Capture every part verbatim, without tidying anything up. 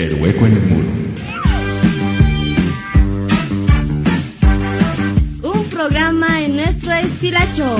El hueco en el muro. Un programa en nuestro estilacho.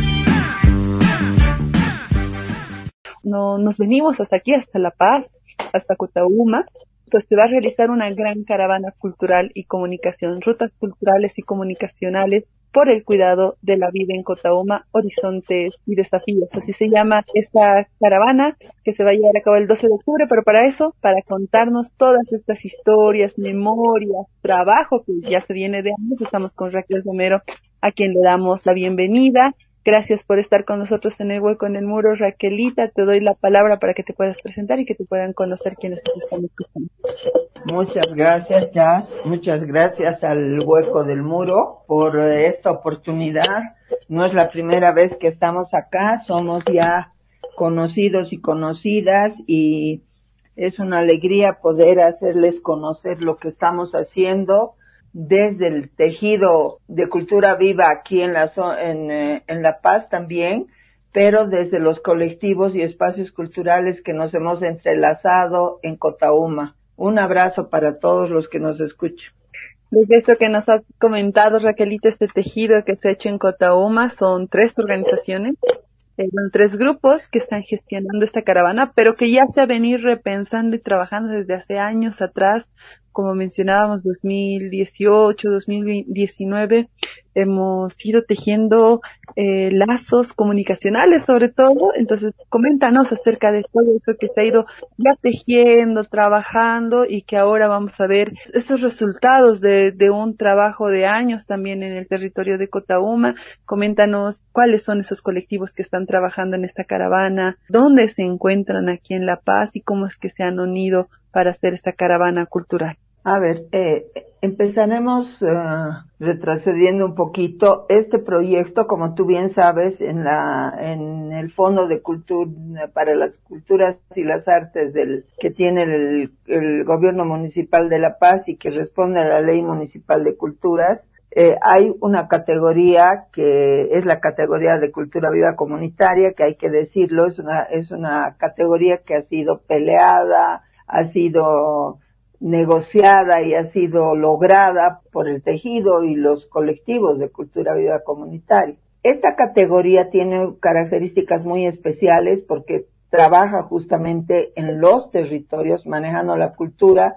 No, nos venimos hasta aquí, hasta La Paz, hasta Cutauma. Pues se va a realizar una gran caravana cultural y comunicación, rutas culturales y comunicacionales por el cuidado de la vida en Cutauma, horizontes y desafíos. Así se llama esta caravana que se va a llevar a cabo el doce de octubre, pero para eso, para contarnos todas estas historias, memorias, trabajo que ya se viene de años, estamos con Raquel Romero, a quien le damos la bienvenida. Gracias por estar con nosotros en El Hueco en el Muro. Raquelita, te doy la palabra para que te puedas presentar y que te puedan conocer quienes te están escuchando. Muchas gracias, Jazz. Muchas gracias al Hueco del Muro por esta oportunidad. No es la primera vez que estamos acá, somos ya conocidos y conocidas y es una alegría poder hacerles conocer lo que estamos haciendo desde el tejido de cultura viva aquí en la, en, en La Paz también, pero desde los colectivos y espacios culturales que nos hemos entrelazado en Cutauma. Un abrazo para todos los que nos escuchan. Desde esto que nos has comentado, Raquelita, este tejido que se ha hecho en Cutauma son tres organizaciones, eh, bueno, tres grupos que están gestionando esta caravana, pero que ya se ha venido repensando y trabajando desde hace años atrás. Como mencionábamos, dos mil dieciocho, dos mil diecinueve, hemos ido tejiendo eh, lazos comunicacionales sobre todo. Entonces, coméntanos acerca de todo eso que se ha ido ya tejiendo, trabajando y que ahora vamos a ver esos resultados de, de un trabajo de años también en el territorio de Cutauma. Coméntanos cuáles son esos colectivos que están trabajando en esta caravana, dónde se encuentran aquí en La Paz y cómo es que se han unido para hacer esta caravana cultural. A ver, eh, empezaremos uh, retrocediendo un poquito. Este proyecto, como tú bien sabes, en la en el Fondo de Cultura para las Culturas y las Artes del que tiene el, el Gobierno Municipal de La Paz y que responde a la Ley Municipal de Culturas, eh, hay una categoría que es la categoría de Cultura Viva Comunitaria, que hay que decirlo, es una es una categoría que ha sido peleada, ha sido negociada y ha sido lograda por el tejido y los colectivos de cultura viva comunitaria. Esta categoría tiene características muy especiales porque trabaja justamente en los territorios, manejando la cultura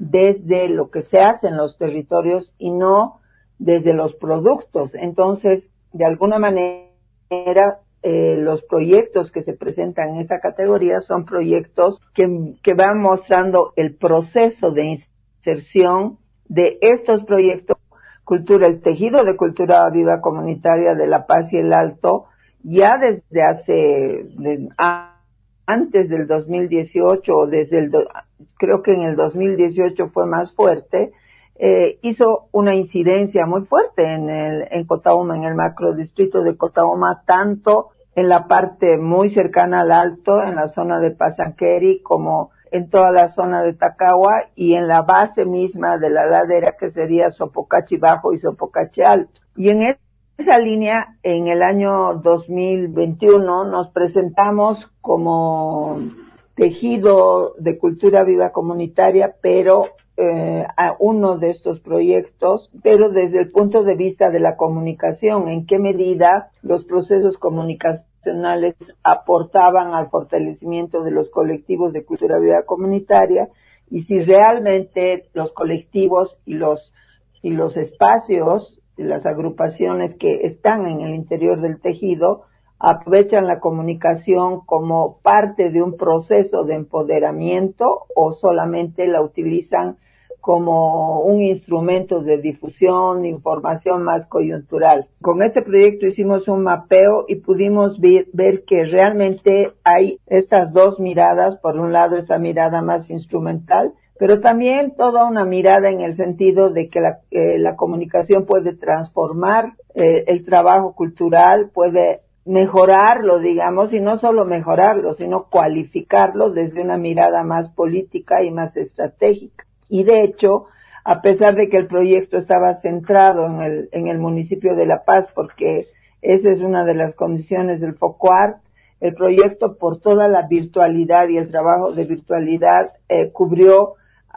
desde lo que se hace en los territorios y no desde los productos. Entonces, de alguna manera, Eh, los proyectos que se presentan en esta categoría son proyectos que, que van mostrando el proceso de inserción de estos proyectos, cultura, el tejido de cultura viva comunitaria de La Paz y el Alto, ya desde hace, desde, antes del dos mil dieciocho, o desde el, creo que en el dos mil dieciocho fue más fuerte, Eh, hizo una incidencia muy fuerte en el, en Cutauma, en el macrodistrito de Cutauma, tanto en la parte muy cercana al Alto, en la zona de Pasanqueri, como en toda la zona de Tacagua y en la base misma de la ladera que sería Sopocachi Bajo y Sopocachi Alto. Y en esa línea, en el año dos mil veintiuno, nos presentamos como tejido de cultura viva comunitaria, pero Eh, a uno de estos proyectos, pero desde el punto de vista de la comunicación, en qué medida los procesos comunicacionales aportaban al fortalecimiento de los colectivos de cultura viva comunitaria y si realmente los colectivos y los y los espacios y las agrupaciones que están en el interior del tejido aprovechan la comunicación como parte de un proceso de empoderamiento o solamente la utilizan como un instrumento de difusión, de información más coyuntural. Con este proyecto hicimos un mapeo y pudimos ver, ver que realmente hay estas dos miradas, por un lado esta mirada más instrumental, pero también toda una mirada en el sentido de que la, eh, la comunicación puede transformar eh, el trabajo cultural, puede mejorarlo, digamos, y no solo mejorarlo, sino cualificarlo desde una mirada más política y más estratégica. Y de hecho, a pesar de que el proyecto estaba centrado en el, en el municipio de La Paz, porque esa es una de las condiciones del FOCOART, el proyecto por toda la virtualidad y el trabajo de virtualidad eh, cubrió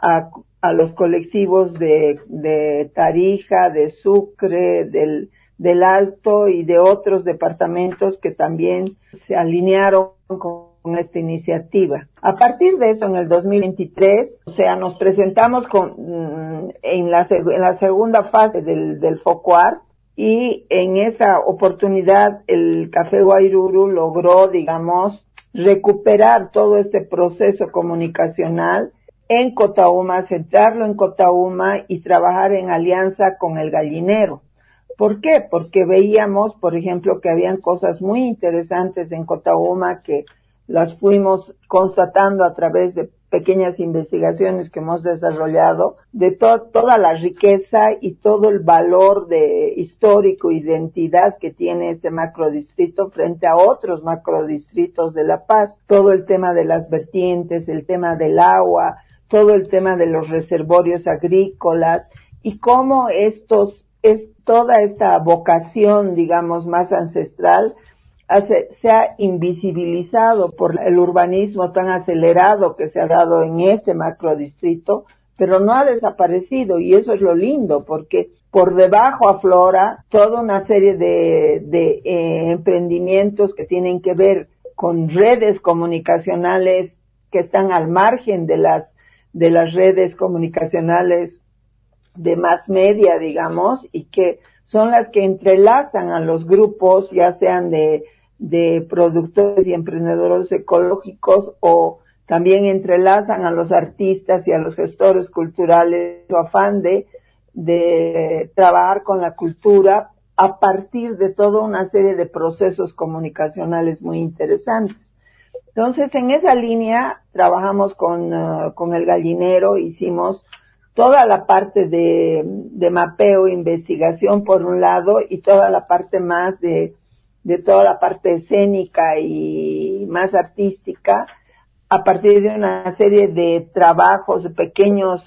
a, a los colectivos de, de Tarija, de Sucre, del, del Alto y de otros departamentos que también se alinearon con con esta iniciativa. A partir de eso, en el dos mil veintitrés, o sea, nos presentamos con, en, la, en la segunda fase del, del FOCUAR, y en esa oportunidad el Café Guairuru logró, digamos, recuperar todo este proceso comunicacional en Cotauma, centrarlo en Cotauma y trabajar en alianza con el gallinero. ¿Por qué? Porque veíamos, por ejemplo, que habían cosas muy interesantes en Cotauma que las fuimos constatando a través de pequeñas investigaciones que hemos desarrollado, de to toda la riqueza y todo el valor de histórico, identidad que tiene este macrodistrito frente a otros macrodistritos de La Paz. Todo el tema de las vertientes, el tema del agua, todo el tema de los reservorios agrícolas, y cómo estos, es toda esta vocación, digamos, más ancestral, se ha invisibilizado por el urbanismo tan acelerado que se ha dado en este macrodistrito, pero no ha desaparecido, y eso es lo lindo, porque por debajo aflora toda una serie de, de eh, emprendimientos que tienen que ver con redes comunicacionales que están al margen de las, de las redes comunicacionales de más media, digamos, y que son las que entrelazan a los grupos, ya sean de de productores y emprendedores ecológicos, o también entrelazan a los artistas y a los gestores culturales, su afán de, de trabajar con la cultura a partir de toda una serie de procesos comunicacionales muy interesantes. Entonces, en esa línea trabajamos con, uh, con el gallinero, hicimos toda la parte de, de mapeo, investigación por un lado, y toda la parte más de de toda la parte escénica y más artística, a partir de una serie de trabajos, de pequeños,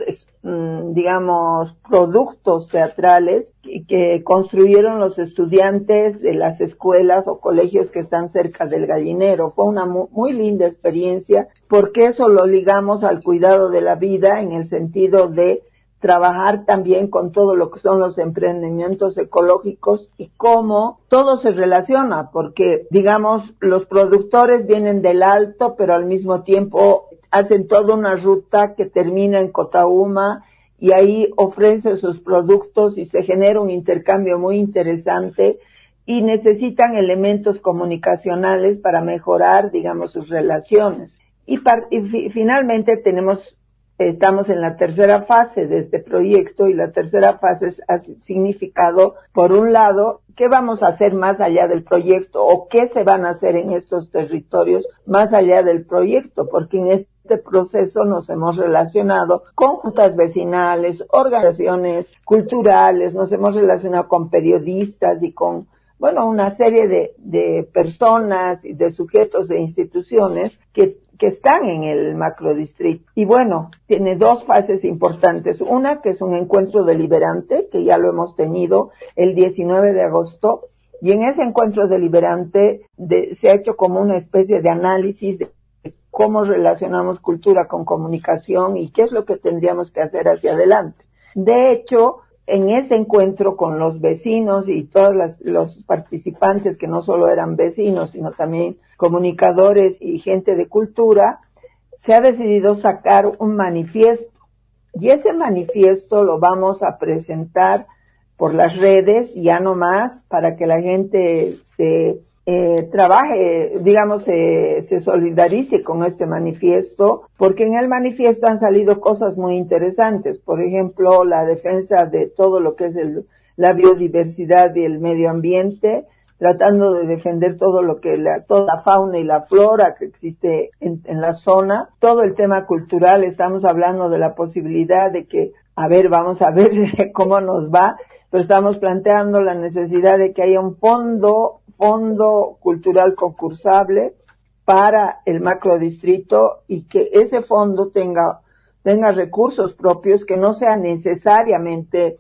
digamos, productos teatrales que, que construyeron los estudiantes de las escuelas o colegios que están cerca del gallinero. Fue una muy, muy linda experiencia, porque eso lo ligamos al cuidado de la vida, en el sentido de trabajar también con todo lo que son los emprendimientos ecológicos y cómo todo se relaciona, porque, digamos, los productores vienen del Alto, pero al mismo tiempo hacen toda una ruta que termina en Cotauma, y ahí ofrecen sus productos y se genera un intercambio muy interesante, y necesitan elementos comunicacionales para mejorar, digamos, sus relaciones. Y, y fi finalmente tenemos Estamos en la tercera fase de este proyecto, y la tercera fase ha significado, por un lado, qué vamos a hacer más allá del proyecto, o qué se van a hacer en estos territorios más allá del proyecto, porque en este proceso nos hemos relacionado con juntas vecinales, organizaciones culturales, nos hemos relacionado con periodistas y con, bueno, una serie de, de personas y de sujetos e instituciones que que están en el macrodistrito. Y bueno, tiene dos fases importantes. Una, que es un encuentro deliberante, que ya lo hemos tenido el diecinueve de agosto, y en ese encuentro deliberante de, se ha hecho como una especie de análisis de cómo relacionamos cultura con comunicación y qué es lo que tendríamos que hacer hacia adelante. De hecho, en ese encuentro con los vecinos y todos las, los participantes, que no solo eran vecinos, sino también comunicadores y gente de cultura, se ha decidido sacar un manifiesto. Y ese manifiesto lo vamos a presentar por las redes, ya no más, para que la gente se eh, trabaje, digamos, eh, se solidarice con este manifiesto, porque en el manifiesto han salido cosas muy interesantes. Por ejemplo, la defensa de todo lo que es el, la biodiversidad y el medio ambiente, tratando de defender todo lo que la, toda la fauna y la flora que existe en, en la zona. Todo el tema cultural, estamos hablando de la posibilidad de que, a ver, vamos a ver cómo nos va, pero estamos planteando la necesidad de que haya un fondo, fondo cultural concursable para el macrodistrito, y que ese fondo tenga, tenga recursos propios, que no sea necesariamente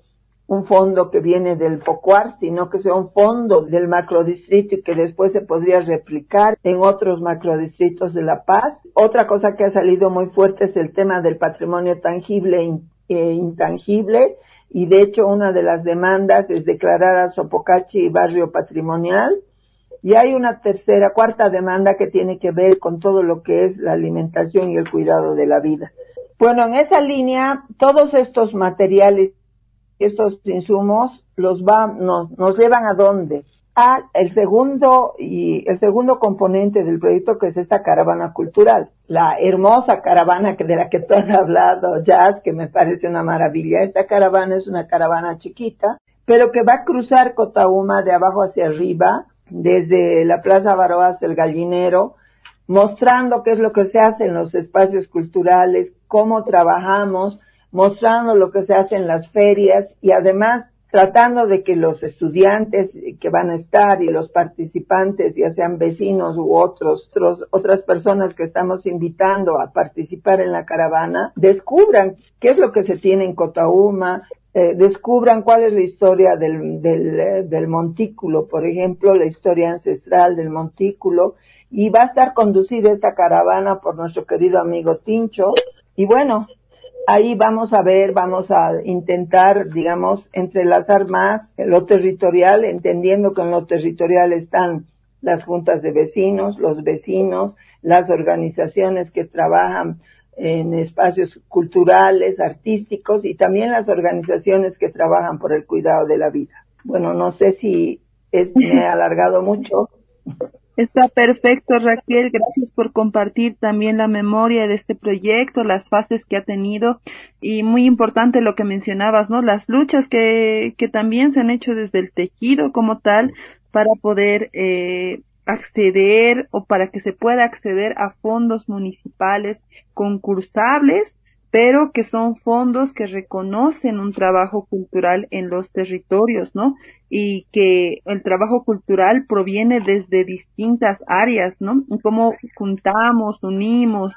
un fondo que viene del FOCUAR, sino que sea un fondo del macrodistrito y que después se podría replicar en otros macrodistritos de La Paz. Otra cosa que ha salido muy fuerte es el tema del patrimonio tangible e intangible, y de hecho una de las demandas es declarar a Sopocachi barrio patrimonial. Y hay una tercera, cuarta demanda que tiene que ver con todo lo que es la alimentación y el cuidado de la vida. Bueno, en esa línea, todos estos materiales, estos insumos, los va, nos, nos llevan a dónde? A el segundo y el segundo componente del proyecto, que es esta caravana cultural. La hermosa caravana de la que tú has hablado, Jazz, que me parece una maravilla. Esta caravana es una caravana chiquita, pero que va a cruzar Cotauma de abajo hacia arriba, desde la Plaza Baró hasta el Gallinero, mostrando qué es lo que se hace en los espacios culturales, cómo trabajamos, mostrando lo que se hace en las ferias y además tratando de que los estudiantes que van a estar y los participantes, ya sean vecinos u otros, otros otras personas que estamos invitando a participar en la caravana, descubran qué es lo que se tiene en Cotauma, Eh, descubran cuál es la historia del, del, eh, del montículo, por ejemplo, la historia ancestral del montículo, y va a estar conducida esta caravana por nuestro querido amigo Tincho, y bueno, ahí vamos a ver, vamos a intentar, digamos, entrelazar más lo territorial, entendiendo que en lo territorial están las juntas de vecinos, los vecinos, las organizaciones que trabajan en espacios culturales, artísticos y también las organizaciones que trabajan por el cuidado de la vida. Bueno, no sé si es, me he alargado mucho. Está perfecto, Raquel. Gracias por compartir también la memoria de este proyecto, las fases que ha tenido y muy importante lo que mencionabas, ¿no? Las luchas que, que también se han hecho desde el tejido como tal para poder eh, acceder o para que se pueda acceder a fondos municipales concursables, pero que son fondos que reconocen un trabajo cultural en los territorios, ¿no? Y que el trabajo cultural proviene desde distintas áreas, ¿no? Cómo juntamos, unimos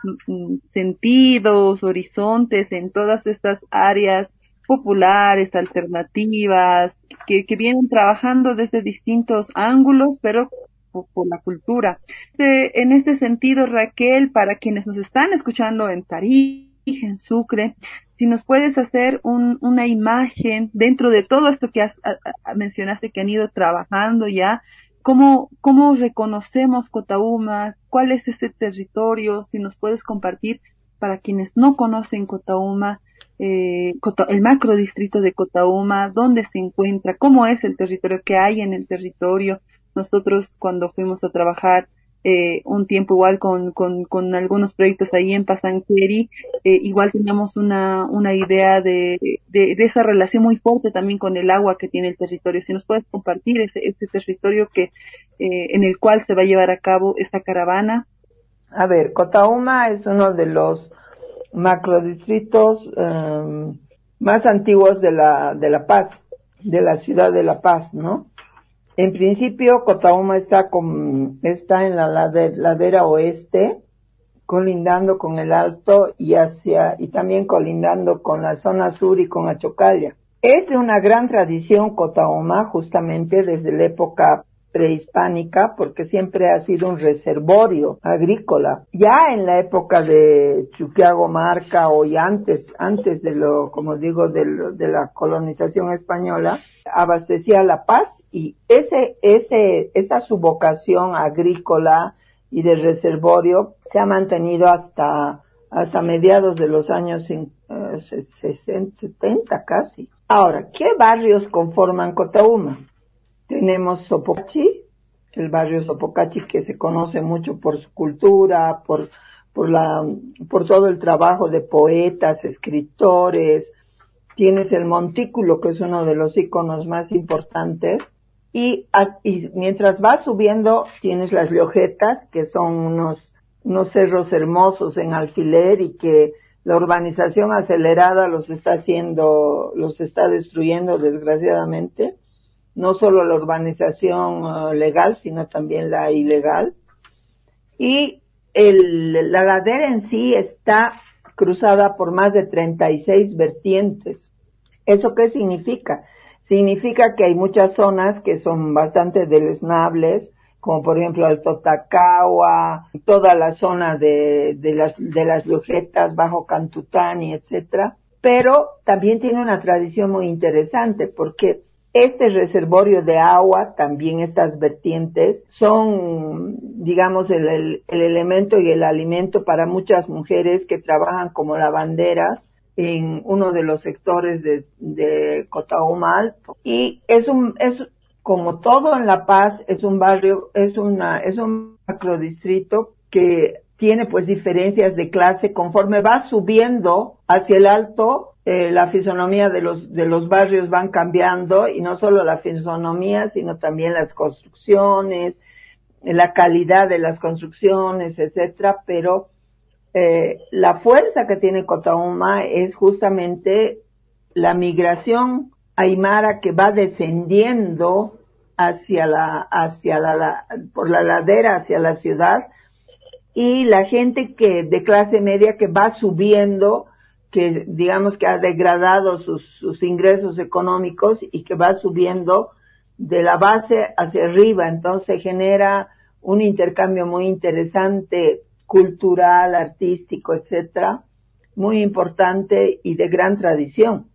sentidos, horizontes en todas estas áreas populares, alternativas, que, que vienen trabajando desde distintos ángulos, pero por, por la cultura. De, en este sentido, Raquel, para quienes nos están escuchando en Tarija, en Sucre, si nos puedes hacer un, una imagen dentro de todo esto que has, a, a, mencionaste que han ido trabajando ya, ¿cómo, cómo reconocemos Cotauma? ¿Cuál es ese territorio? Si nos puedes compartir para quienes no conocen Cotauma, eh, el macrodistrito de Cotauma, dónde se encuentra, cómo es el territorio, qué hay en el territorio. Nosotros cuando fuimos a trabajar Eh, un tiempo igual con, con, con algunos proyectos ahí en Pasanqueri, eh, igual teníamos una, una idea de, de, de esa relación muy fuerte también con el agua que tiene el territorio. Si nos puedes compartir ese, ese territorio que, eh, en el cual se va a llevar a cabo esta caravana. A ver, Cotauma es uno de los macrodistritos eh, más antiguos de la, de La Paz, de la ciudad de La Paz, ¿no? En principio, Cotauma está con, está en la ladera, ladera oeste, colindando con el Alto y hacia, y también colindando con la zona sur y con Achocalla. Es de una gran tradición Cotauma, justamente desde la época prehispánica, porque siempre ha sido un reservorio agrícola. Ya en la época de Chuquiago Marca o y antes, antes de lo, como digo, de, lo, de la colonización española, abastecía La Paz y ese, ese, esa su vocación agrícola y de reservorio se ha mantenido hasta, hasta mediados de los años uh, sesenta, setenta casi. Ahora, ¿qué barrios conforman Cotauma? Tenemos Sopocachi, el barrio Sopocachi que se conoce mucho por su cultura, por, por la, por todo el trabajo de poetas, escritores. Tienes el montículo, que es uno de los íconos más importantes, y, y mientras vas subiendo tienes las Liojetas, que son unos, unos cerros hermosos en alfiler y que la urbanización acelerada los está haciendo, los está destruyendo desgraciadamente. No solo la urbanización uh, legal, sino también la ilegal. Y el, la ladera en sí está cruzada por más de treinta y seis vertientes. ¿Eso qué significa? Significa que hay muchas zonas que son bastante deleznables, como por ejemplo Alto Tacagua, toda la zona de, de las, de las Lojetas, Bajo Cantutani, etcétera. Pero también tiene una tradición muy interesante, porque este reservorio de agua, también estas vertientes, son, digamos, el, el, el elemento y el alimento para muchas mujeres que trabajan como lavanderas en uno de los sectores de, de Cotauma Alto. Y es un, es, como todo en La Paz, es un barrio, es una, es un macrodistrito que tiene pues diferencias de clase. Conforme va subiendo hacia el alto, eh, la fisonomía de los, de los barrios van cambiando, y no solo la fisonomía, sino también las construcciones, la calidad de las construcciones, etcétera, pero Eh, la fuerza que tiene Cotauma es justamente la migración aymara que va descendiendo hacia la, hacia la, la, por la ladera hacia la ciudad, y la gente que de clase media que va subiendo, que digamos que ha degradado sus, sus ingresos económicos y que va subiendo de la base hacia arriba. Entonces genera un intercambio muy interesante, cultural, artístico, etcétera, muy importante y de gran tradición.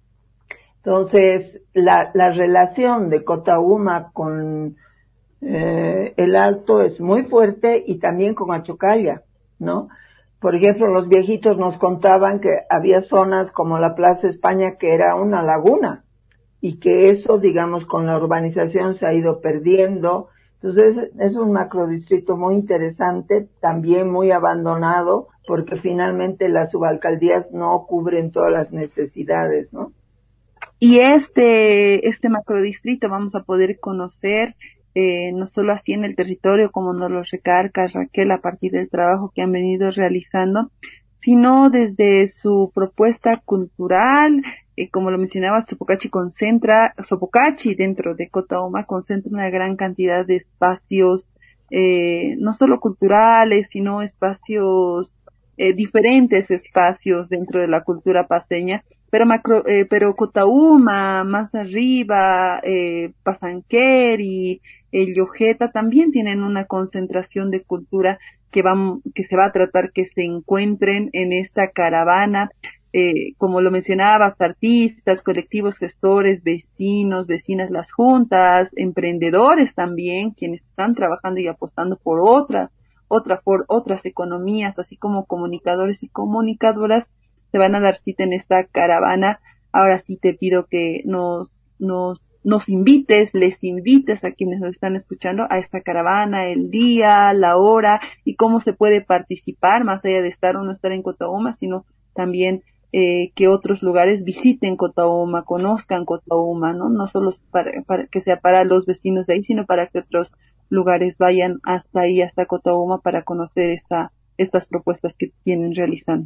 Entonces, la, la relación de Cotauma con eh, el Alto es muy fuerte, y también con Achocalla, ¿no? Por ejemplo, los viejitos nos contaban que había zonas como la Plaza España que era una laguna, y que eso, digamos, con la urbanización se ha ido perdiendo. Entonces es un macrodistrito muy interesante, también muy abandonado, porque finalmente las subalcaldías no cubren todas las necesidades, ¿no? Y este, este macrodistrito vamos a poder conocer, eh, no solo así en el territorio, como nos lo recarga Raquel a partir del trabajo que han venido realizando, sino desde su propuesta cultural. Eh, como lo mencionaba, Sopocachi concentra, Sopocachi dentro de Cotauma concentra una gran cantidad de espacios, eh, no solo culturales, sino espacios, eh, diferentes espacios dentro de la cultura paseña, pero macro, eh, pero Cotauma, más arriba, eh, Pasanqueri, el Yojeta también tienen una concentración de cultura que va, que se va a tratar que se encuentren en esta caravana. Eh, como lo mencionabas, artistas, colectivos, gestores, vecinos, vecinas, las juntas, emprendedores también, quienes están trabajando y apostando por otra, otra, por otras economías, así como comunicadores y comunicadoras, se van a dar cita en esta caravana. Ahora sí te pido que nos, nos, nos invites, les invites a quienes nos están escuchando a esta caravana, el día, la hora, y cómo se puede participar, más allá de estar o no estar en Cotauma, sino también Eh, que otros lugares visiten Cotauma, conozcan Cotauma, ¿no? No solo para, para que sea para los vecinos de ahí, sino para que otros lugares vayan hasta ahí, hasta Cotauma, para conocer esta, estas propuestas que tienen realizando.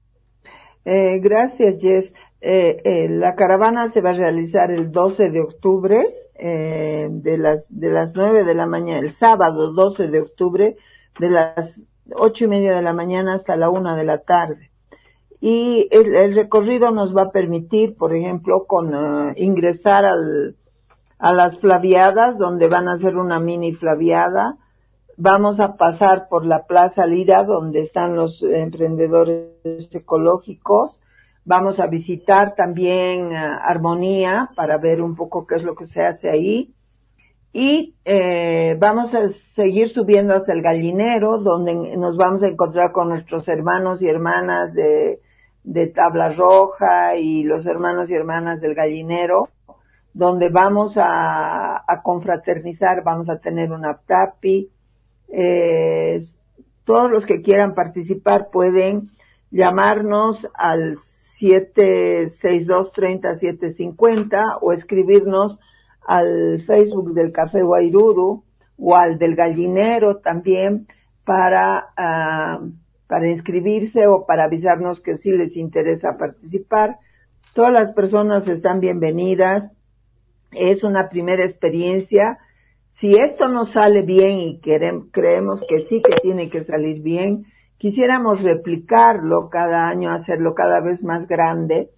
Eh, gracias, Jess. Eh, eh, la caravana se va a realizar el doce de octubre, eh, de las, de las nueve de la mañana, el sábado doce de octubre, de las ocho y media de la mañana hasta la una de la tarde. Y el, el recorrido nos va a permitir, por ejemplo, con uh, ingresar al, a las flaviadas, donde van a hacer una mini flaviada. Vamos a pasar por la Plaza Lira, donde están los emprendedores ecológicos. Vamos a visitar también uh, Armonía para ver un poco qué es lo que se hace ahí. Y eh, vamos a seguir subiendo hasta el Gallinero, donde nos vamos a encontrar con nuestros hermanos y hermanas de de Tabla Roja y los hermanos y hermanas del Gallinero, donde vamos a, a confraternizar, vamos a tener un aptapi. Eh, todos los que quieran participar pueden llamarnos al siete seis dos, tres cero, siete cinco cero o escribirnos al Facebook del Café Guairuru o al del Gallinero también para uh, para inscribirse o para avisarnos que sí les interesa participar. Todas las personas están bienvenidas. Es una primera experiencia. Si esto nos sale bien y queremos, creemos que sí que tiene que salir bien, quisiéramos replicarlo cada año, hacerlo cada vez más grande,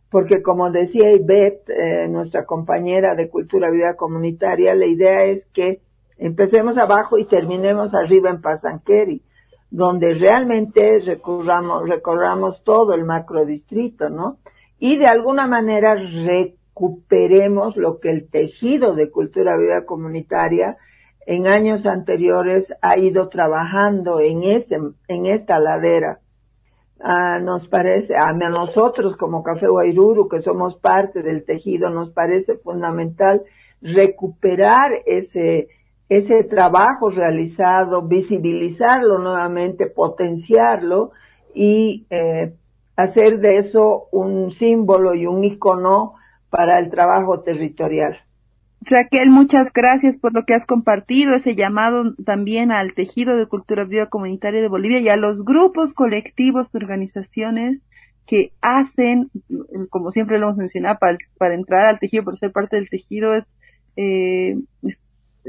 porque como decía Ivette, eh, nuestra compañera de Cultura Vida Comunitaria, la idea es que empecemos abajo y terminemos arriba en Pasanqueri, donde realmente recorramos, recorramos todo el macrodistrito, ¿no? Y de alguna manera recuperemos lo que el tejido de Cultura Vida Comunitaria en años anteriores ha ido trabajando en este, en esta ladera. Ah, nos parece, a nosotros como Café Guairuru, que somos parte del tejido, nos parece fundamental recuperar ese, ese trabajo realizado, visibilizarlo nuevamente, potenciarlo y eh, hacer de eso un símbolo y un icono para el trabajo territorial. Raquel, muchas gracias por lo que has compartido, ese llamado también al tejido de cultura viva comunitaria de Bolivia y a los grupos colectivos de organizaciones que hacen, como siempre lo hemos mencionado, para, para entrar al tejido, para ser parte del tejido, es, eh, es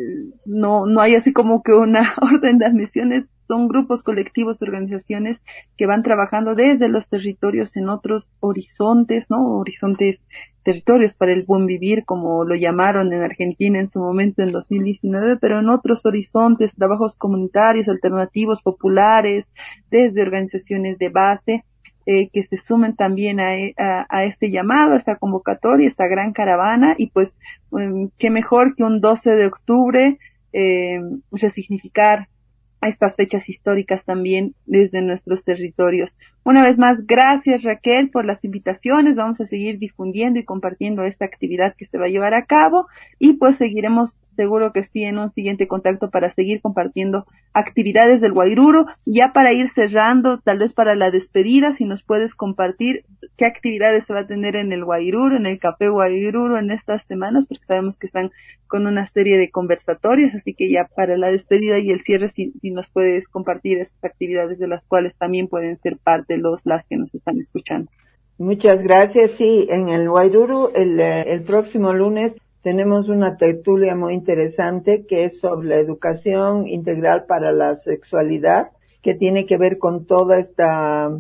no no hay así como que una orden de admisiones, son grupos colectivos de organizaciones que van trabajando desde los territorios en otros horizontes, ¿no? Horizontes, territorios para el buen vivir, como lo llamaron en Argentina en su momento en dos mil diecinueve, pero en otros horizontes, trabajos comunitarios, alternativos, populares, desde organizaciones de base, eh, que se sumen también a, a, a este llamado, a esta convocatoria, esta gran caravana, y pues, um, qué mejor que un doce de octubre, eh, resignificar a estas fechas históricas también desde nuestros territorios. Una vez más, gracias Raquel por las invitaciones, vamos a seguir difundiendo y compartiendo esta actividad que se va a llevar a cabo y pues seguiremos, seguro que sí, en un siguiente contacto para seguir compartiendo actividades del Guairuro. Ya para ir cerrando, tal vez para la despedida, si nos puedes compartir qué actividades se va a tener en el Guairuro, en el Café Guairuro en estas semanas, porque sabemos que están con una serie de conversatorios, así que ya para la despedida y el cierre, si, si nos puedes compartir estas actividades de las cuales también pueden ser parte los las que nos están escuchando. Muchas gracias. Sí, en el Guairuru el, el próximo lunes tenemos una tertulia muy interesante que es sobre la educación integral para la sexualidad, que tiene que ver con toda esta,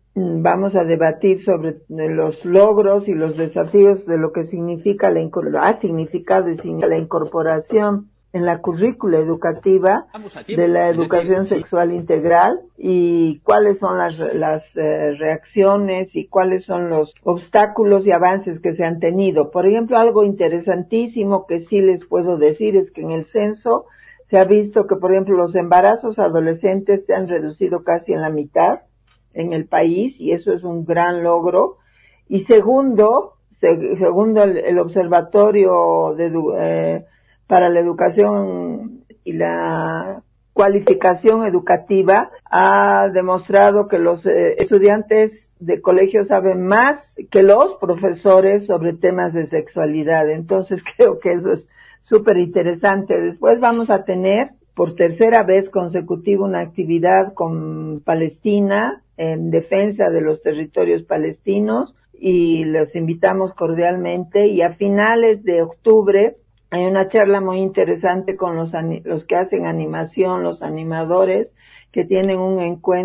vamos a debatir sobre los logros y los desafíos de lo que significa la ha significado y significa la incorporación en la currícula educativa de la educación sexual integral y cuáles son las, las eh, reacciones y cuáles son los obstáculos y avances que se han tenido. Por ejemplo, algo interesantísimo que sí les puedo decir es que en el censo se ha visto que, por ejemplo, los embarazos adolescentes se han reducido casi en la mitad en el país y eso es un gran logro. Y segundo, se, segundo el, el observatorio de eh, para la educación y la cualificación educativa ha demostrado que los eh, estudiantes de colegio saben más que los profesores sobre temas de sexualidad. Entonces creo que eso es súper interesante. Después vamos a tener por tercera vez consecutiva una actividad con Palestina en defensa de los territorios palestinos y los invitamos cordialmente. Y a finales de octubre hay una charla muy interesante con los, los que hacen animación, los animadores, que tienen un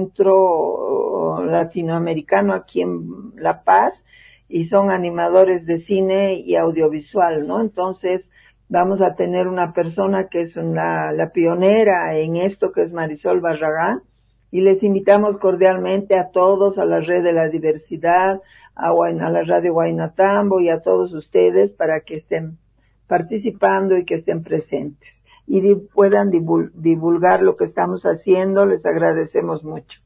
encuentro latinoamericano aquí en La Paz y son animadores de cine y audiovisual, ¿no? Entonces vamos a tener una persona que es una, la pionera en esto, que es Marisol Barragán, y les invitamos cordialmente a todos, a la Red de la Diversidad, a, a la Radio Guaynatambo y a todos ustedes para que estén participando y que estén presentes y di, puedan divul, divulgar lo que estamos haciendo. Les agradecemos mucho.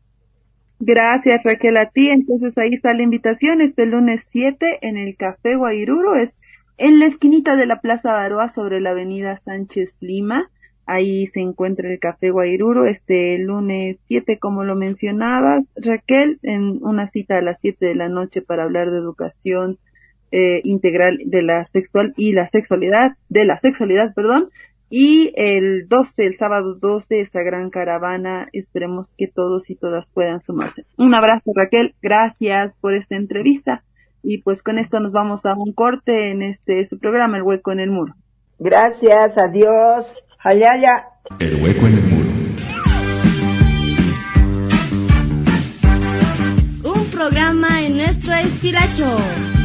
Gracias Raquel, a ti. Entonces ahí está la invitación este lunes siete en el Café Guairuru, es en la esquinita de la Plaza Baroa sobre la avenida Sánchez Lima. Ahí se encuentra el Café Guairuru este lunes siete, como lo mencionabas Raquel, en una cita a las siete de la noche para hablar de educación Eh, integral de la sexual y la sexualidad, de la sexualidad, perdón, y el doce, el sábado doce, esta gran caravana, esperemos que todos y todas puedan sumarse. Un abrazo Raquel, gracias por esta entrevista, y pues con esto nos vamos a un corte en este su programa, El Hueco en el Muro. Gracias, adiós, hayaya. El Hueco en el Muro. programa en nuestro estilacho.